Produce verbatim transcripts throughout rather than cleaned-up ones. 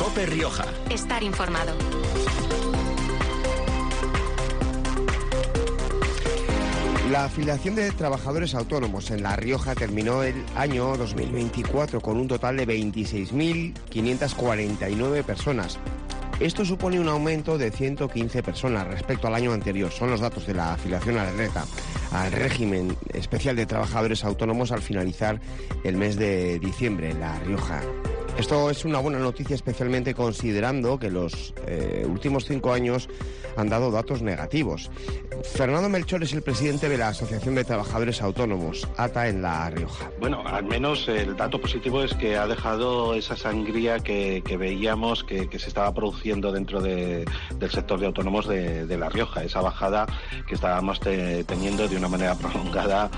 COPE Rioja. Estar informado. La afiliación de trabajadores autónomos en La Rioja terminó el año dos mil veinticuatro con un total de veintiséis mil quinientas cuarenta y nueve personas. Esto supone un aumento de ciento quince personas respecto al año anterior. Son los datos de la afiliación a la RETA, al régimen especial de trabajadores autónomos al finalizar el mes de diciembre en La Rioja. Esto es una buena noticia, especialmente considerando que los eh, últimos cinco años han dado datos negativos. Fernando Melchor es el presidente de la Asociación de Trabajadores Autónomos, ATA, en La Rioja. Bueno, al menos el dato positivo es que ha dejado esa sangría que, que veíamos que, que se estaba produciendo dentro de, del sector de autónomos de, de La Rioja, esa bajada que estábamos te, teniendo de una manera prolongada.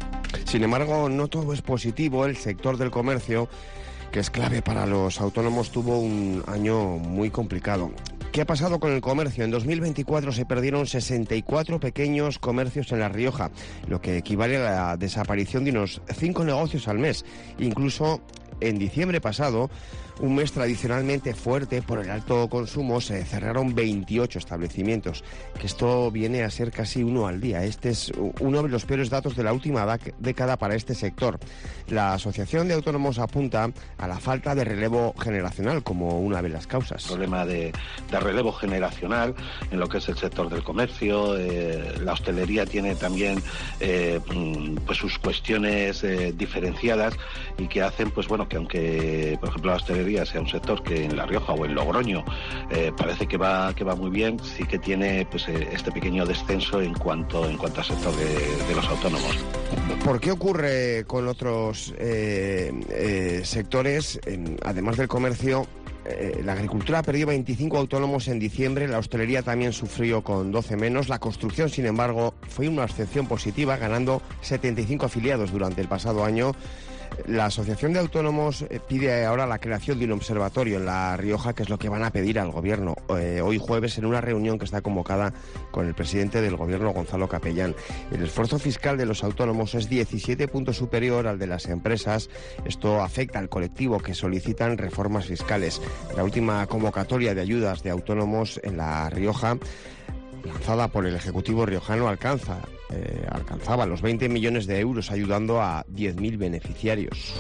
Sin embargo, no todo es positivo. El sector del comercio, que es clave para los autónomos, tuvo un año muy complicado. ¿Qué ha pasado con el comercio? En dos mil veinticuatro se perdieron sesenta y cuatro pequeños comercios en La Rioja, lo que equivale a la desaparición de unos cinco negocios al mes. Incluso en diciembre pasado, un mes tradicionalmente fuerte por el alto consumo, se cerraron veintiocho establecimientos, que esto viene a ser casi uno al día. Este es uno de los peores datos de la última década para este sector. La Asociación de Autónomos apunta a la falta de relevo generacional como una de las causas. Problema de, de relevo generacional en lo que es el sector del comercio. Eh, la hostelería tiene también eh, pues sus cuestiones eh, diferenciadas y que hacen, pues bueno, que aunque, por ejemplo, la hostelería sea un sector que en La Rioja o en Logroño eh, parece que va que va muy bien, sí que tiene pues eh, este pequeño descenso en cuanto en cuanto al sector de, de los autónomos. ¿Por qué ocurre con otros eh, eh, sectores, en, además del comercio? Eh, la agricultura perdió veinticinco autónomos en diciembre, la hostelería también sufrió con doce menos, la construcción, sin embargo, fue una excepción positiva, ganando setenta y cinco afiliados durante el pasado año. La Asociación de Autónomos pide ahora la creación de un observatorio en La Rioja, que es lo que van a pedir al Gobierno eh, hoy jueves en una reunión que está convocada con el presidente del Gobierno, Gonzalo Capellán. El esfuerzo fiscal de los autónomos es diecisiete puntos superior al de las empresas. Esto afecta al colectivo que solicitan reformas fiscales. La última convocatoria de ayudas de autónomos en La Rioja, lanzada por el Ejecutivo riojano, alcanza, eh, alcanzaba los veinte millones de euros, ayudando a diez mil beneficiarios.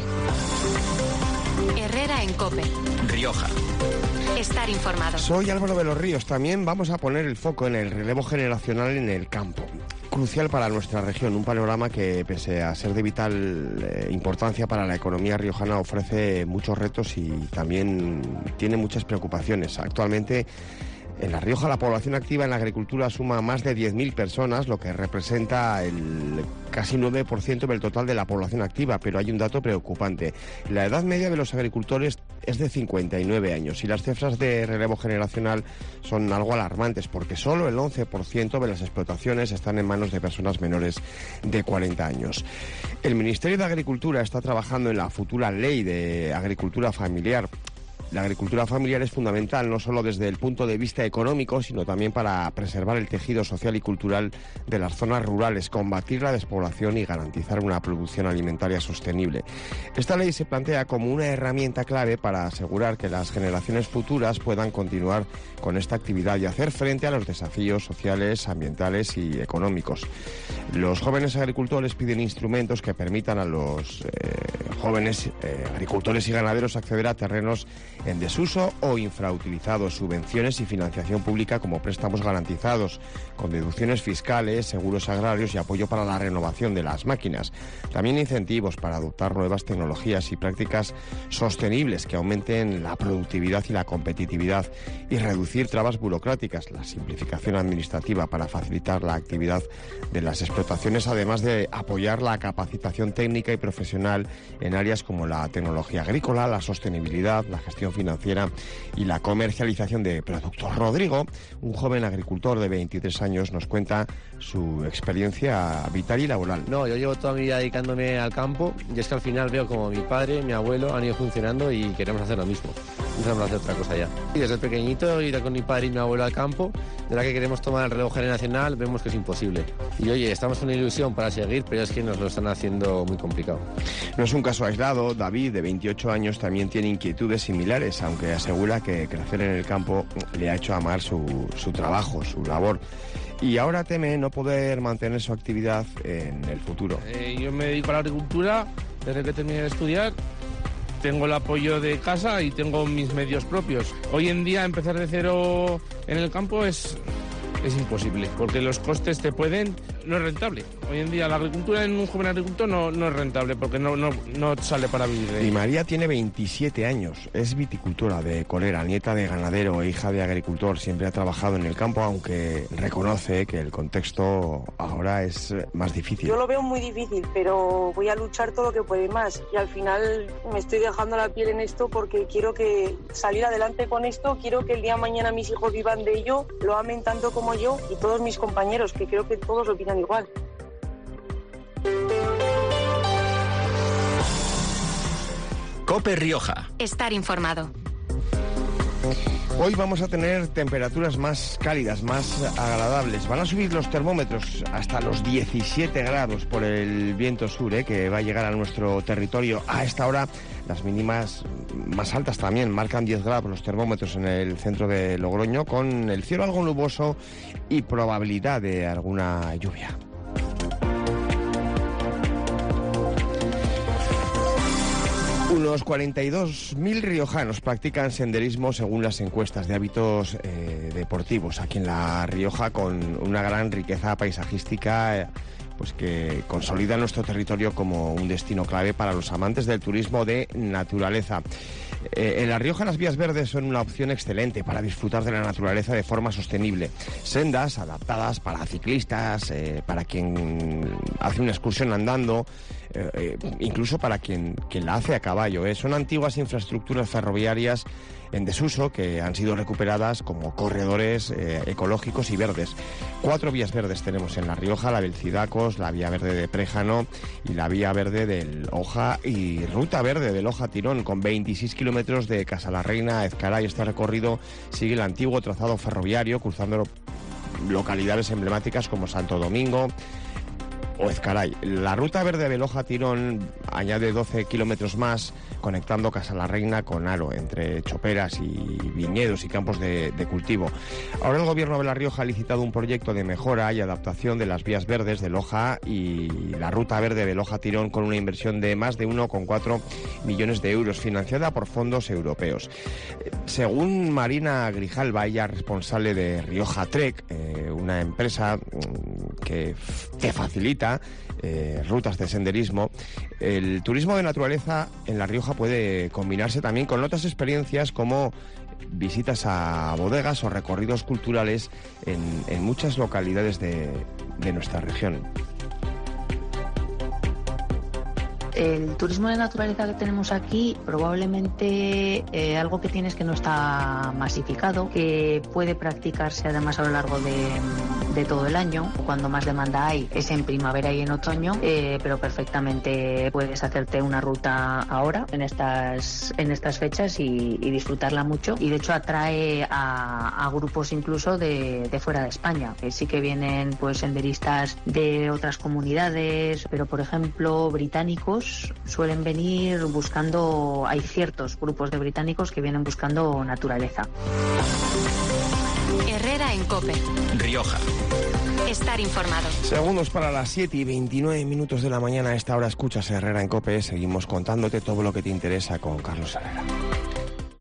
Herrera en COPE. Rioja. Estar informado. Soy Álvaro de los Ríos. También vamos a poner el foco en el relevo generacional en el campo. Crucial para nuestra región, un panorama que, pese a ser de vital eh, importancia para la economía riojana, ofrece muchos retos y también tiene muchas preocupaciones. Actualmente, en La Rioja, la población activa en la agricultura suma más de diez mil personas, lo que representa el casi nueve por ciento del total de la población activa, pero hay un dato preocupante. La edad media de los agricultores es de cincuenta y nueve años y las cifras de relevo generacional son algo alarmantes, porque solo el once por ciento de las explotaciones están en manos de personas menores de cuarenta años. El Ministerio de Agricultura está trabajando en la futura ley de agricultura familiar. La agricultura familiar es fundamental, no solo desde el punto de vista económico, sino también para preservar el tejido social y cultural de las zonas rurales, combatir la despoblación y garantizar una producción alimentaria sostenible. Esta ley se plantea como una herramienta clave para asegurar que las generaciones futuras puedan continuar con esta actividad y hacer frente a los desafíos sociales, ambientales y económicos. Los jóvenes agricultores piden instrumentos que permitan a los eh, jóvenes eh, agricultores y ganaderos acceder a terrenos en desuso o infrautilizados, subvenciones y financiación pública como préstamos garantizados, con deducciones fiscales, seguros agrarios y apoyo para la renovación de las máquinas. También incentivos para adoptar nuevas tecnologías y prácticas sostenibles que aumenten la productividad y la competitividad y reducir trabas burocráticas, la simplificación administrativa para facilitar la actividad de las explotaciones, además de apoyar la capacitación técnica y profesional en áreas como la tecnología agrícola, la sostenibilidad, la gestión financiera y la comercialización de productos. Rodrigo, un joven agricultor de veintitrés años, nos cuenta su experiencia vital y laboral. No, yo llevo toda mi vida dedicándome al campo y es que al final veo como mi padre, mi abuelo han ido funcionando y queremos hacer lo mismo. empezamos a hacer otra cosa ya. Y desde pequeñito ir con mi padre y mi abuelo al campo, de la que queremos tomar el relevo generacional, vemos que es imposible. Y oye, estamos con una ilusión para seguir, pero es que nos lo están haciendo muy complicado. No es un caso aislado. David, de veintiocho años, también tiene inquietudes similares, aunque asegura que crecer en el campo le ha hecho amar su, su trabajo, su labor. Y ahora teme no poder mantener su actividad en el futuro. Eh, yo me dedico a la agricultura desde que terminé de estudiar. Tengo el apoyo de casa y tengo mis medios propios. Hoy en día empezar de cero en el campo es, es imposible, porque los costes te pueden... No es rentable. Hoy en día la agricultura en un joven agricultor no, no es rentable, porque no, no, no sale para vivir de Y ello. María tiene veintisiete años, es viticultora de Colera, nieta de ganadero e hija de agricultor. Siempre ha trabajado en el campo, aunque reconoce que el contexto ahora es más difícil. Yo lo veo muy difícil, pero voy a luchar todo lo que puede más. Y al final me estoy dejando la piel en esto porque quiero que salir adelante con esto, quiero que el día de mañana mis hijos vivan de ello, lo amen tanto como yo y todos mis compañeros, que creo que todos opinan igual. COPE Rioja. Estar informado. Hoy vamos a tener temperaturas más cálidas, más agradables. Van a subir los termómetros hasta los diecisiete grados por el viento sur, ¿eh? que va a llegar a nuestro territorio. A esta hora las mínimas más altas también marcan diez grados los termómetros en el centro de Logroño, con el cielo algo nuboso y probabilidad de alguna lluvia. Unos cuarenta y dos mil riojanos practican senderismo según las encuestas de hábitos eh, deportivos aquí en La Rioja, con una gran riqueza paisajística eh, pues que consolida nuestro territorio como un destino clave para los amantes del turismo de naturaleza. Eh, en La Rioja las vías verdes son una opción excelente para disfrutar de la naturaleza de forma sostenible. Sendas adaptadas para ciclistas, eh, para quien hace una excursión andando, eh, eh, incluso para quien, quien la hace a caballo. Eh. Son antiguas infraestructuras ferroviarias en desuso que han sido recuperadas como corredores eh, ecológicos y verdes. Cuatro vías verdes tenemos en La Rioja: la Belcidacos, la vía verde de Préjano y la vía verde del Oja y ruta verde del Oja Tirón, con veintiséis kilómetros de Casalarreina a Ezcaray. Este recorrido sigue el antiguo trazado ferroviario, cruzando localidades emblemáticas como Santo Domingo o Ezcaray. La ruta verde del Oja Tirón añade doce kilómetros más, conectando Casalarreina con Aro, entre choperas y viñedos y campos de, de cultivo. Ahora el Gobierno de La Rioja ha licitado un proyecto de mejora y adaptación de las vías verdes del Oja y la ruta verde del Oja Tirón, con una inversión de más de uno coma cuatro millones de euros, financiada por fondos europeos. Según Marina Grijalva, ella responsable de Rioja Trek, eh, una empresa que te facilita Eh, rutas de senderismo, el turismo de naturaleza en La Rioja puede combinarse también con otras experiencias como visitas a bodegas o recorridos culturales en, en muchas localidades de, de nuestra región. El turismo de naturaleza que tenemos aquí, probablemente eh, algo que tiene es que no está masificado, que puede practicarse además a lo largo de, de todo el año. Cuando más demanda hay es en primavera y en otoño, eh, pero perfectamente puedes hacerte una ruta ahora, en estas, en estas fechas, y, y disfrutarla mucho. Y de hecho atrae a, a grupos incluso de, de fuera de España, que sí que vienen pues senderistas de otras comunidades, pero por ejemplo británicos suelen venir buscando, hay ciertos grupos de británicos que vienen buscando naturaleza. Herrera en COPE. Rioja. Estar informado. Segundos para las siete y veintinueve minutos de la mañana. A esta hora escuchas Herrera en COPE. Seguimos contándote todo lo que te interesa con Carlos Herrera.